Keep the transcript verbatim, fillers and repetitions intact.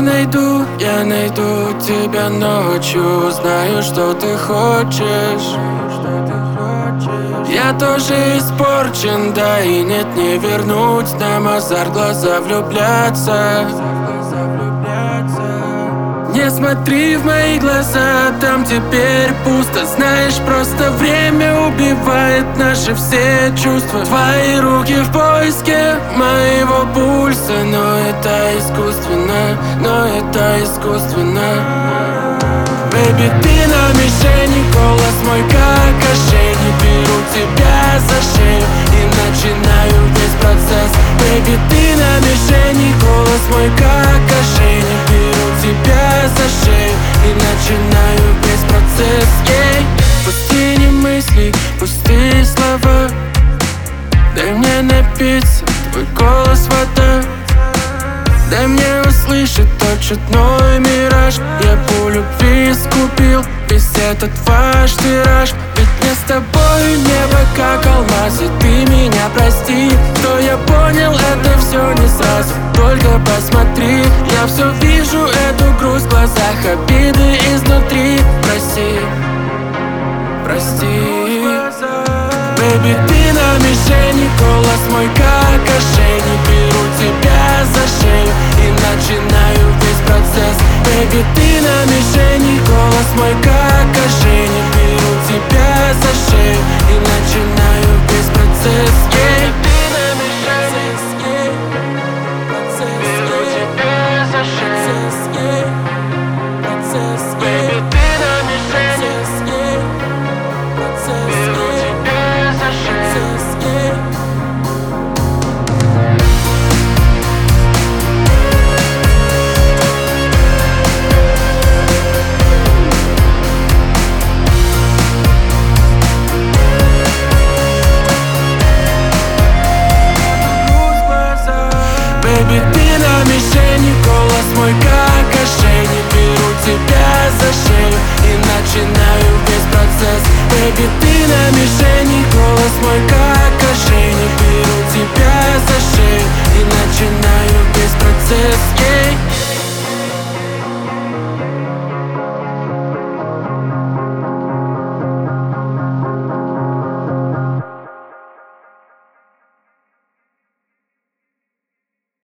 найду, я найду тебя ночью. Знаю, что ты хочешь. Я тоже испорчен, да и нет, не вернуть нам азарт, глаза влюбляться. Не смотри в мои глаза, там теперь пусто. Знаешь, просто время убивает наши все чувства. Твои руки в поиске моего пульса, но это искусственно, но это искусственно. Бэйби, ты на мишени, голос мой как ошейник. Беру тебя за шею и начинаю весь процесс. Бэйби, ты на мишени, голос мой как ошейник. Беру тебя за шею и начинаю весь процесс. Ей, пустыни мыслей, пустые слова. Дай мне напиться, твой голос вода. Дай мне услышать тот чудной мираж. Я по любви скупил весь этот ваш тираж. Ведь мне с тобой небо как алмаз. И ты меня прости, что я понял это все не сразу. Только посмотри, я все вижу, эту грусть в глазах, обиды изнутри. Прости, прости. Бэйби, ты на мишени, голос мой как ошейник. Беру тебя за шею и начинаю весь процесс. Бэйби, ты на мишени, голос мой как ошейник. Беру тебя за шею